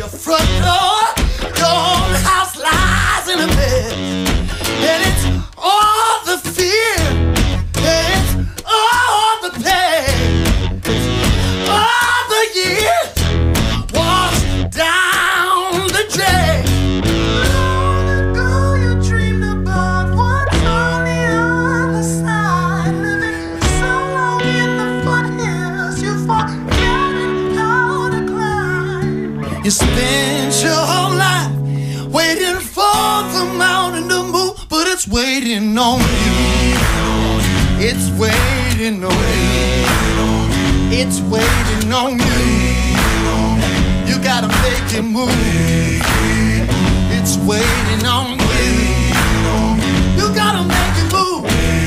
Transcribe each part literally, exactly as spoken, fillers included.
front door. Your own house lies in a bed, and it's all the fear, and it's all the pain, it's all the years washed down the drain. Long ago you dreamed about what's on the other side, living so long in the foothills you forgot how to climb. You spent your whole life waiting for the mountain to move, but it's waiting on you. It's waiting on you. It's waiting on you. You gotta make it move. It's waiting on you. You gotta make it move.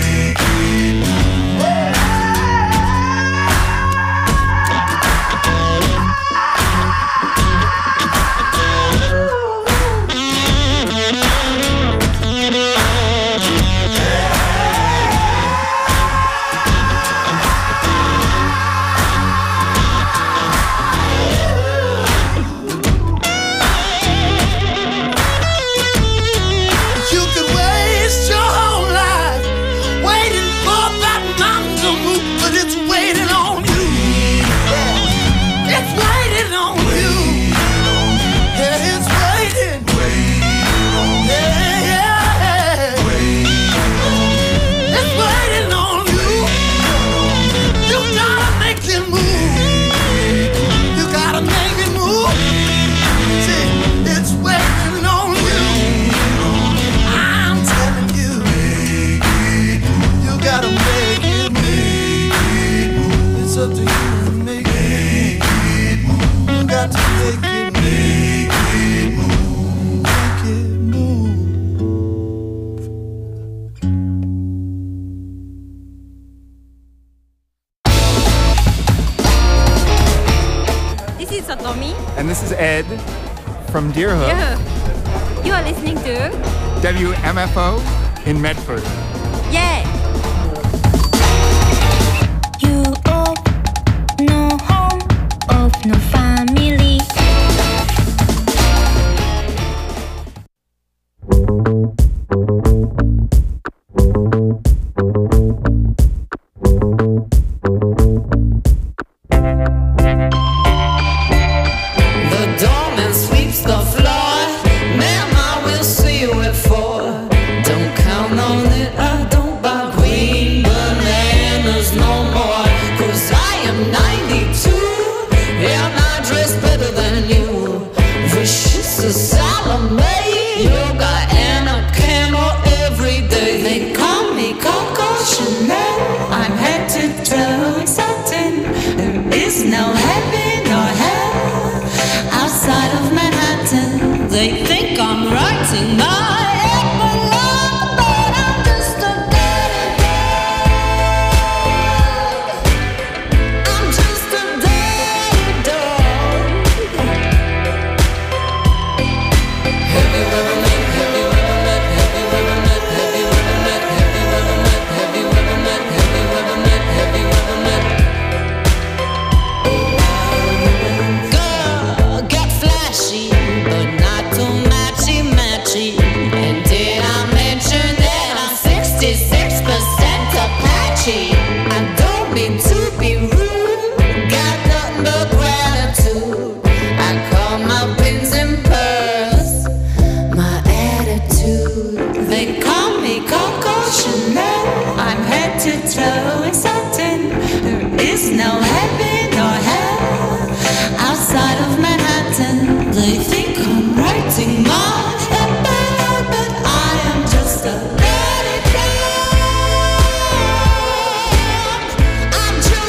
And this is Ed from Deerhook. Yeah. You are listening to W M F O in Medford. Yeah. You of no home, of no family. They think I'm writing my epilogue, but I'm just a dirty dog. I'm just a dirty dog. Have you ever met, have you ever met, have you ever met, have you ever met, have you ever met, have you ever met, have you ever met, have you ever met? Girl, get flashy, but not too matchy matchy. And did I mention that I'm sixty-six percent Apache? I don't mean to be rude, got nothing but gratitude. I call my pins and pearls my attitude. They call me Coco Chanel. I'm head to toe in satin. There is no heaven or hell outside of Manhattan. They think I'm writing my epilogue, but I am just a dirty dog. I'm just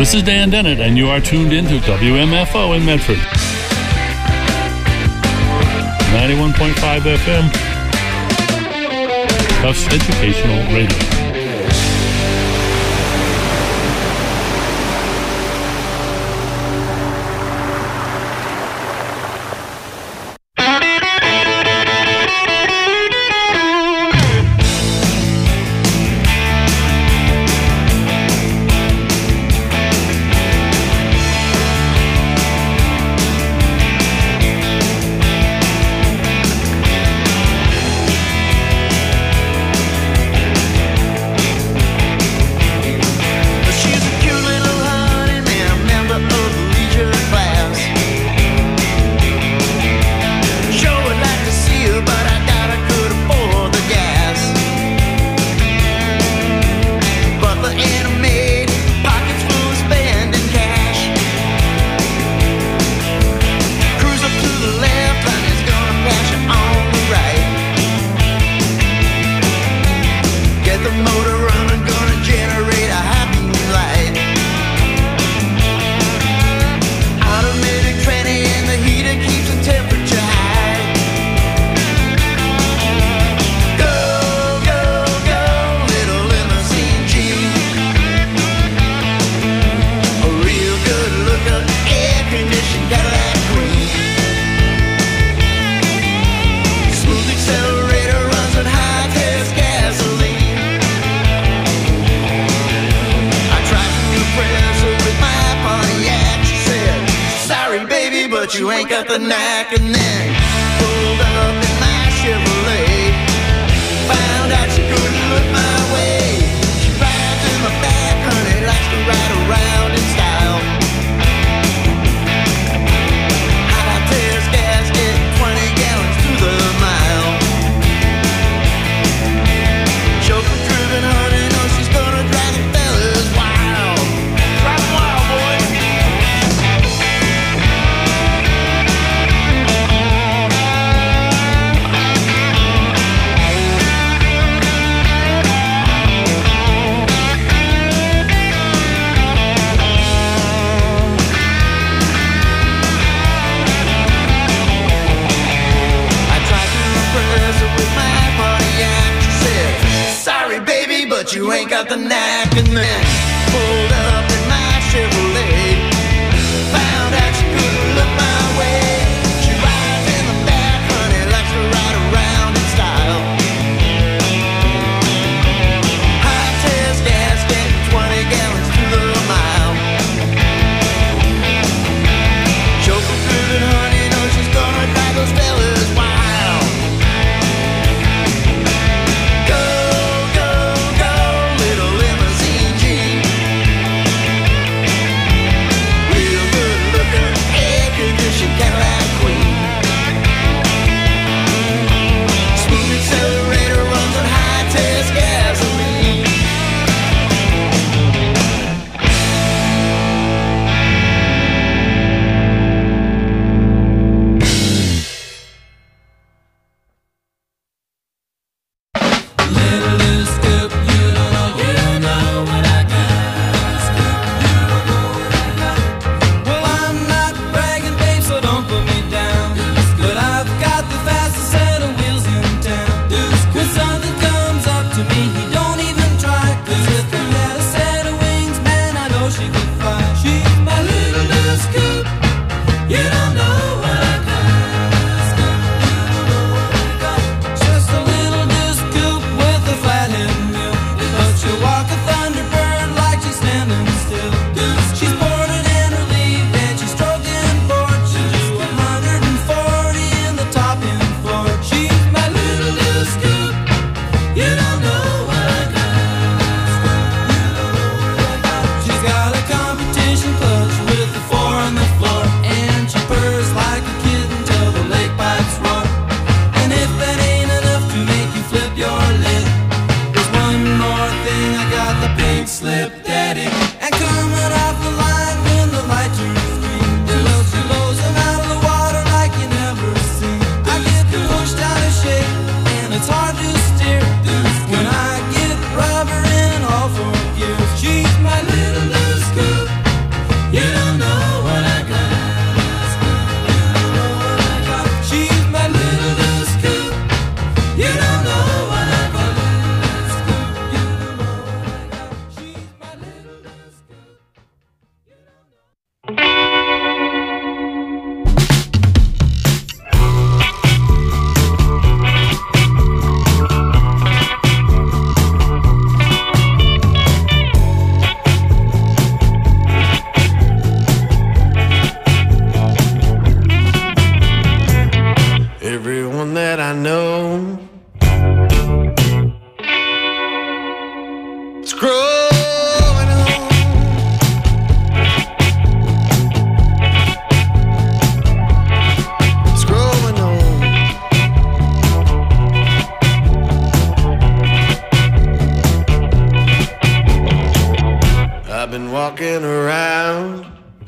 This is Dan Dennett, and you are tuned in to W M F O in Medford. ninety-one point five F M. Tufts Educational Radio. Go, go, go, little limousine Jeep. someone that I know. It's growing on. It's growing on. I've been walking around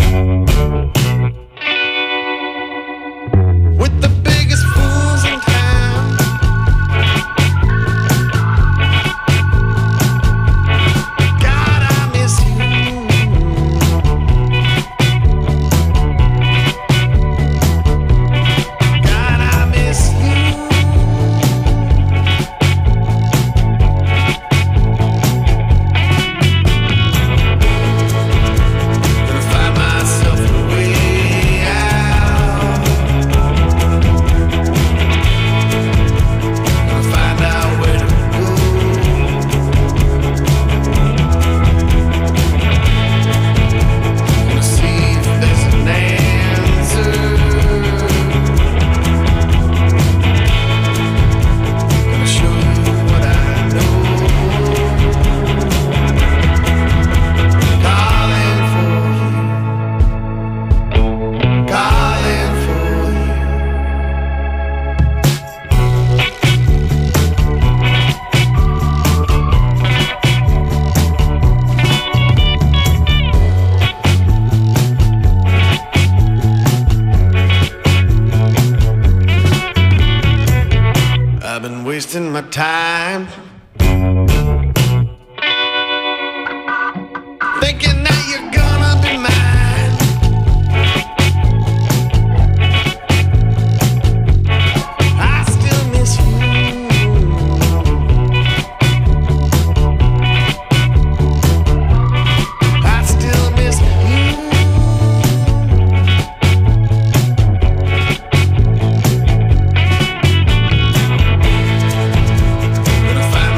with the biggest fools in town. God, I miss you. God, I miss you. Gonna find myself a way out. Gonna find out where to go. Gonna see if there's an answer. Gonna show you what I know. Calling for you. Calling for you. I've been wasting my time thinking that you're gonna be mine. I still miss you. I still miss you. Gonna find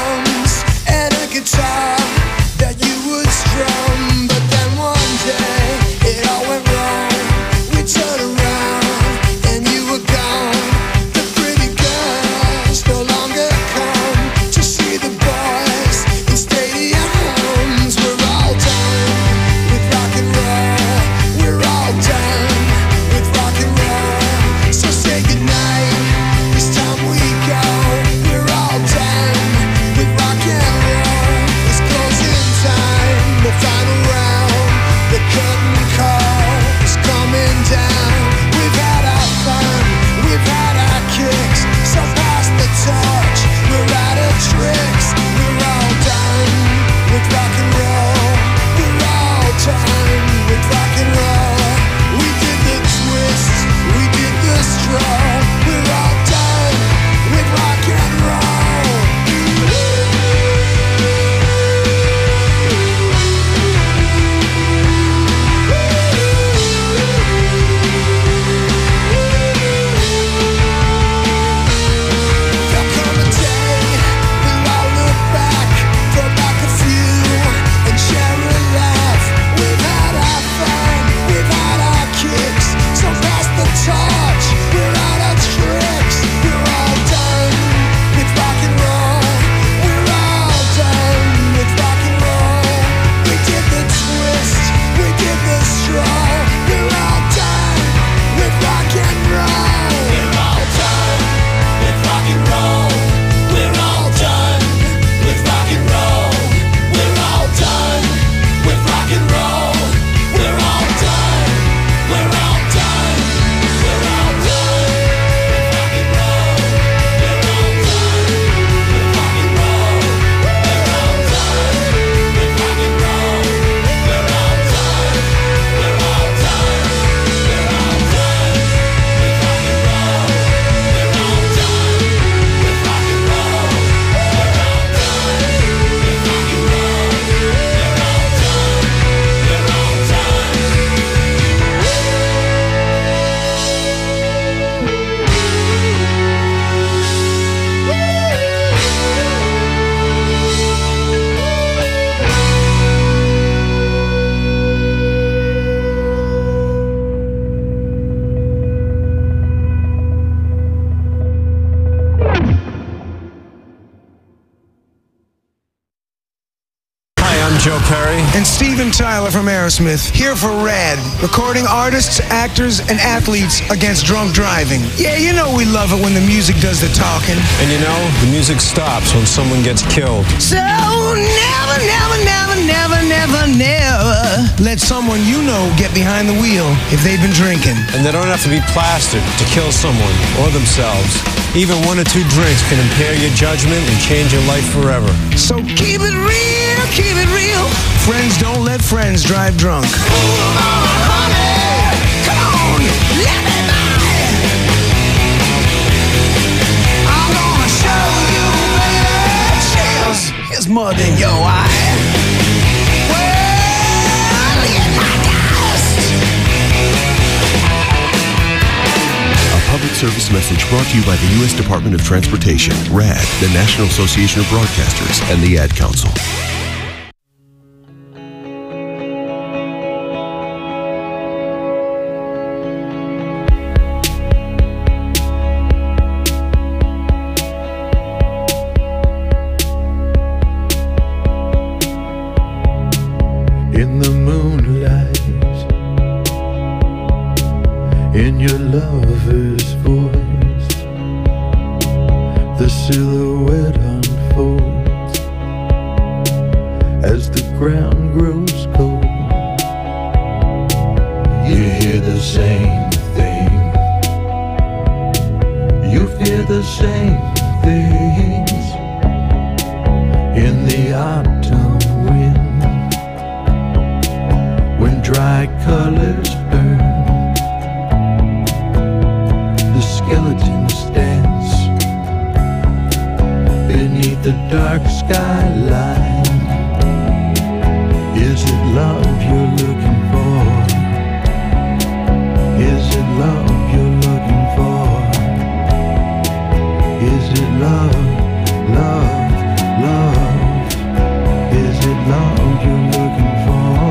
drums and a guitar that you would strum. But then one day it all went wrong. We turned around and you were gone. The pretty girls no longer come to see the boys in stadiums. We're all done with rock and roll. We're all done with rock and roll. So say goodnight, it's time we go. We're all done with rock and roll. It's closing time, the final round. The curtain call is coming down. We've had our fun, we've had our kicks. So pass the torch, we're out of tricks. We're all done with rock and roll. We're all done with rock and roll. We did the twist, we did the stroll. We're all done with rock and roll. There'll come a day we'll all look back, throw back a few, and share a laugh. We've had our fun, we've had our kicks. So pass the torch, we're out of tricks. We're all done with rock and roll. We're all done with rock and roll. We did the twist, we did the stroll. We're all done with rock and roll. We're all done with rock and roll. We're all done with rock and roll. We're all done with rock and roll. We're all done. We're all done. We're all done with rock and roll. We're all done with rock and roll. We're all done with rock and roll. We're all done. We're all done. We're all done with rock and roll. We're all done with rock and roll. We're all done with rock and roll. We're all done. We're all done. Hi, I'm Joe Perry. And Steven Tyler from Aerosmith, here for RAD, recording artists, actors, and athletes against drunk driving. Yeah, you know we love it when the music does the talking. And you know, the music stops when someone gets killed. So never, never, never, never, never, never let someone you know get behind the wheel if they've been drinking. And they don't have to be plastered to kill someone or themselves. Even one or two drinks can impair your judgment and change your life forever. So keep it real, keep it real. Friends don't let friends drive drunk. Ooh, honey, come on, let me by. I'm gonna show you, baby. Cheers, here's mud in your eye. Well, get my dust. A public service message brought to you by the U S Department of Transportation, RAD, the National Association of Broadcasters, and the Ad Council. In the moonlight, in your lover's voice, the silhouette unfolds as the ground grows cold. You hear the same thing, you fear the same things in the autumn wind. When dry colors burn, the skeletons dance beneath the dark skyline. Is it love you're looking for? Is it love you're looking for? Is it love, love, love? Is it love you're looking for?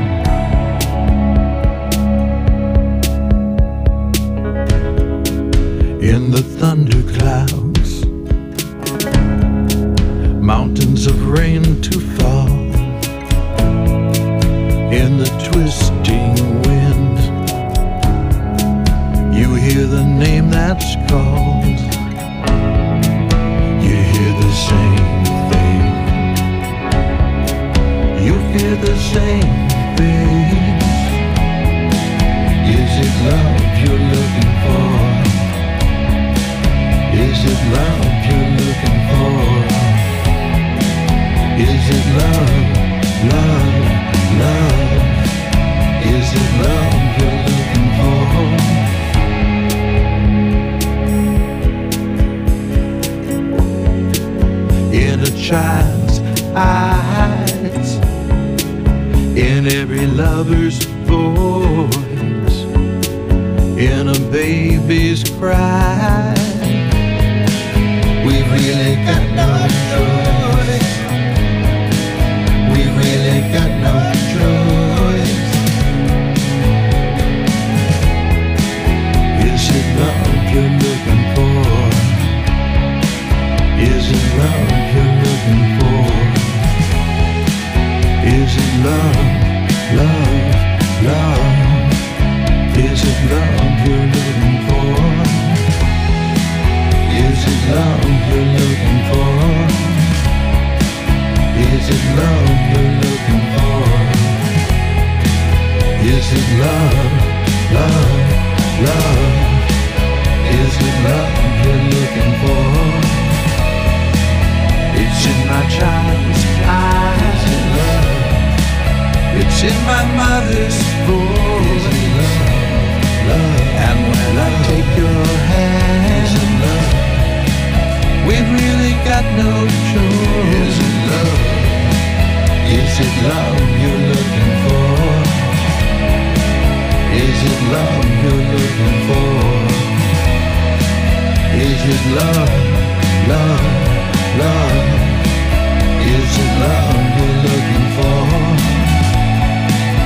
In the thunderclouds, mountains of rain to fall. In the twisting wind, you hear the name that's called. You hear the same thing. You hear the same thing. Is it love you're looking for? Is it love you're looking for? Is it love, love, love? Is it love you're looking for? In a child's eyes, in every lover's voice, in a baby's cry, we've really got no choice. We've really got no choice. Is it love you're looking for? Is it love you're looking for? Is it love, love, love? Is it love you're looking for? Is it love you're looking for? Is it love you're looking for? Is it love, love, love? Is it love you're looking for? It's in my child's eyes. Is it love? It's in my mother's voice. Is it love, love? And when I take your hand, is it love? We've really got no choice. Is it love? Is it love you're looking for? Is it love you're looking for? Is it love, love, love? Is it love you're looking for?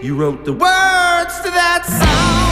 You wrote the words to that song.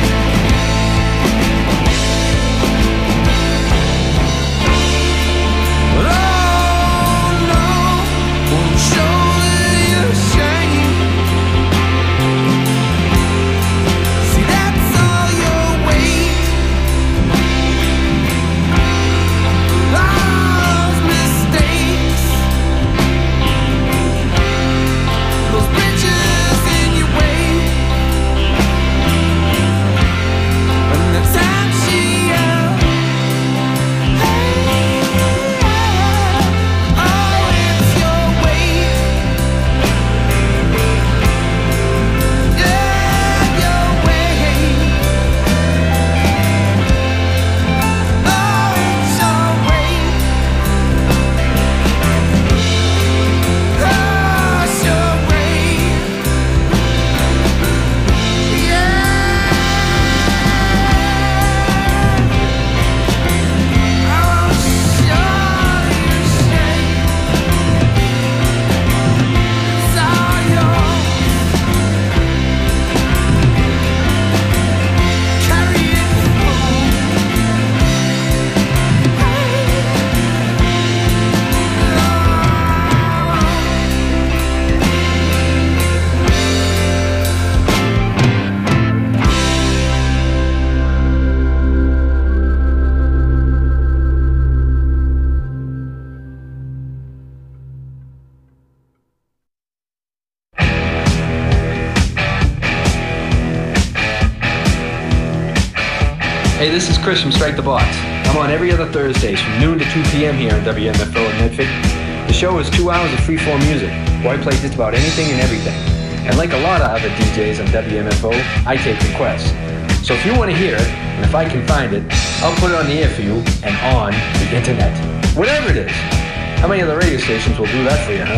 Hey, this is Chris from Strike the Box. I'm on every other Thursdays from noon to two p.m. here on W M F O in Medford. The show is two hours of free-form music, where I play just about anything and everything. And like a lot of other D Js on W M F O, I take requests. So if you want to hear it, and if I can find it, I'll put it on the air for you and on the internet. Whatever it is. How many other radio stations will do that for you,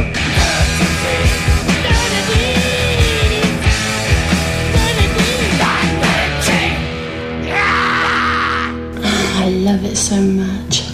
huh? I love it so much.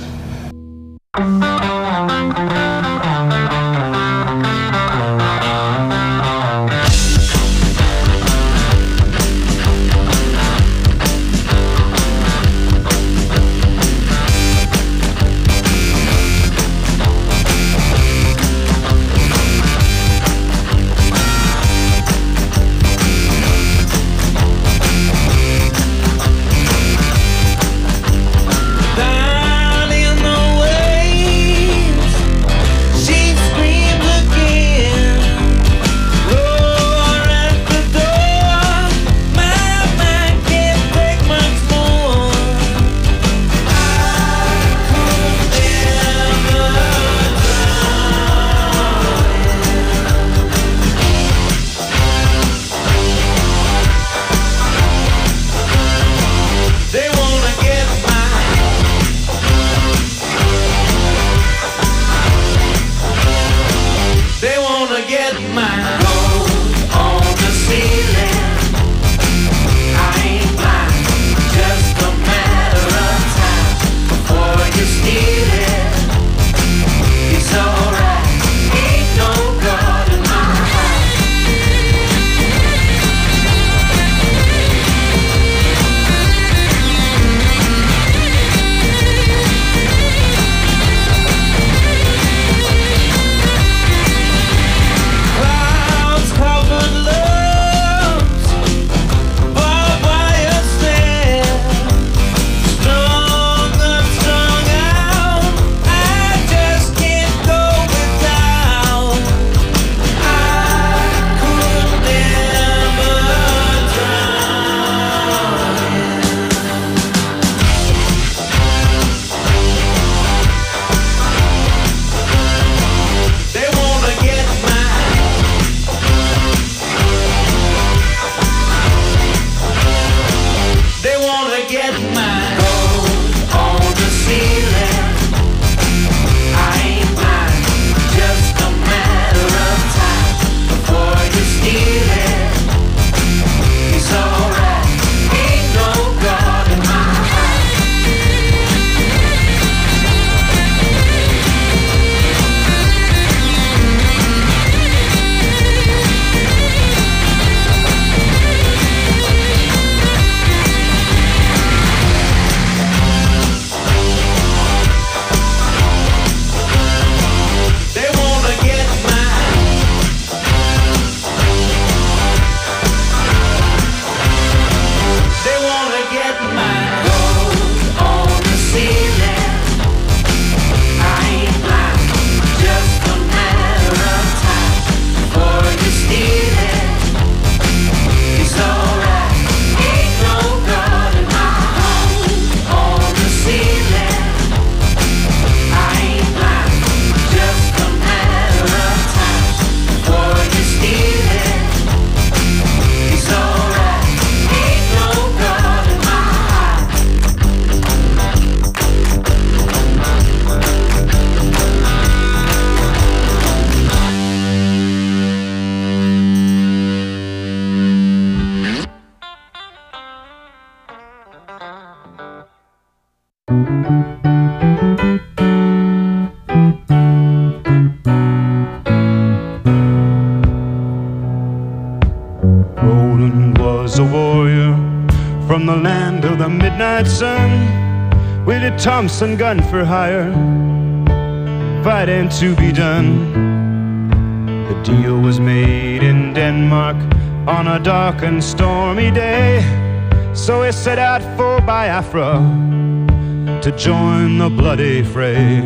Roland was a warrior from the land of the midnight sun, with a Thompson gun for hire, fighting to be done. The deal was made in Denmark on a dark and stormy day, so he set out for Biafra to join the bloody fray.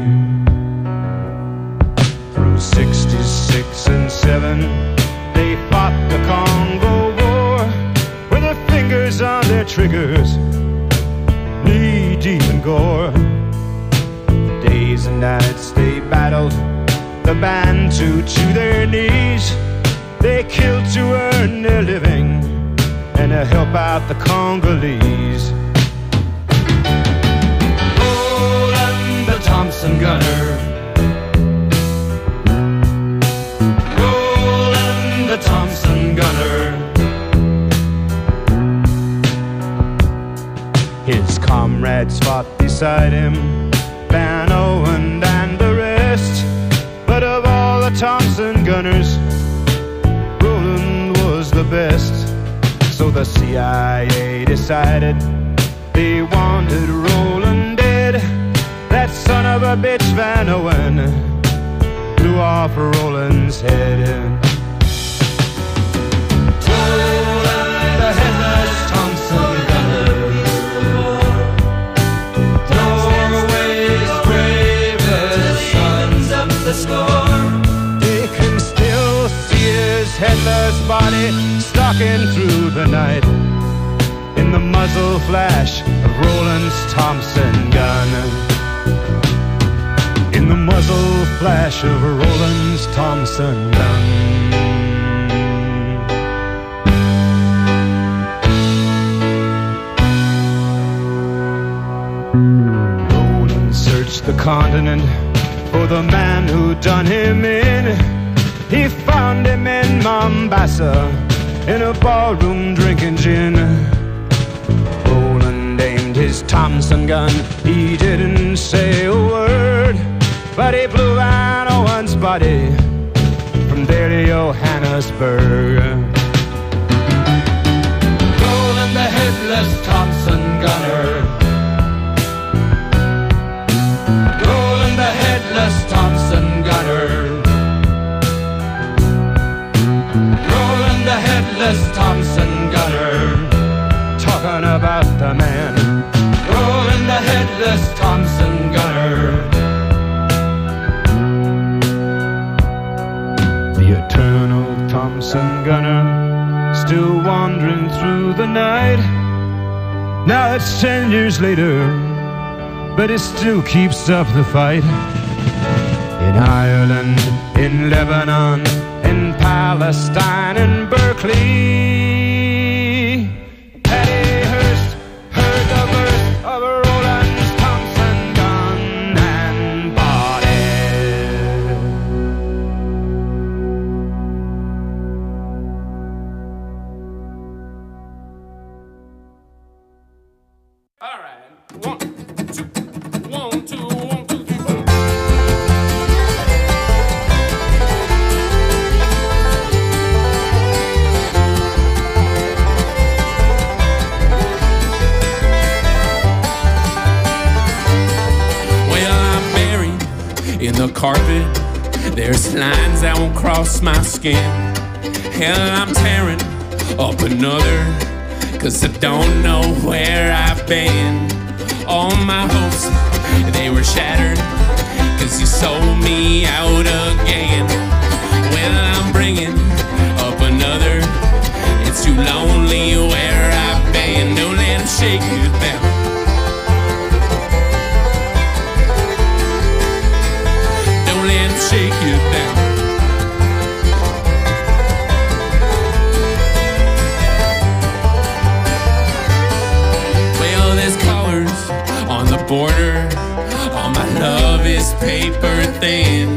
Through sixty-six and seven, they fought the Congo War, with their fingers on their triggers, knee deep in gore. Days and nights they battled, the Bantu to their knees. They killed to earn their living and to help out the Congolese. Roland the Thompson gunner, Roland the Thompson gunner. His comrades fought beside him, Van Owen and the rest, but of all the Thompson gunners, Roland was the best. So the C I A decided they wanted Roland dead. That son of a bitch Van Owen blew off Roland's head. Roland the headless Thompson gunner, Norway's bravest sons of the score. They can still see his headless body stalking through the night in the muzzle flash of Roland's Thompson gun. In the muzzle flash of Roland's Thompson gun. Roland searched the continent for the man who done him in. He found him in Mombasa, in a ballroom drinking gin. Roland aimed his Thompson gun, he didn't say a word, but he blew Van Owen's body from there to Johannesburg. Roland the headless Thompson gunner, Roland the headless Thompson gunner, Roland the headless Thompson gunner, talking about the man, Roland the headless Thompson gunner. The eternal Thompson gunner, still wandering through the night. Now it's ten years later, but it still keeps up the fight. In Ireland, in Lebanon, in Palestine, in Berkeley, Patty Hearst heard the burst of Roland's Thompson gun and body. All right, one, two, one, two, one, two, three, four. In the carpet, there's lines that won't cross my skin. Hell, I'm tearing up another, cause I don't know where I've been. All my hopes, they were shattered, cause you sold me out again. Well, I'm bringing up another, it's too lonely where I've been. Don't let them shake you down. Shake you down. Well, there's colors on the border. All my love is paper thin.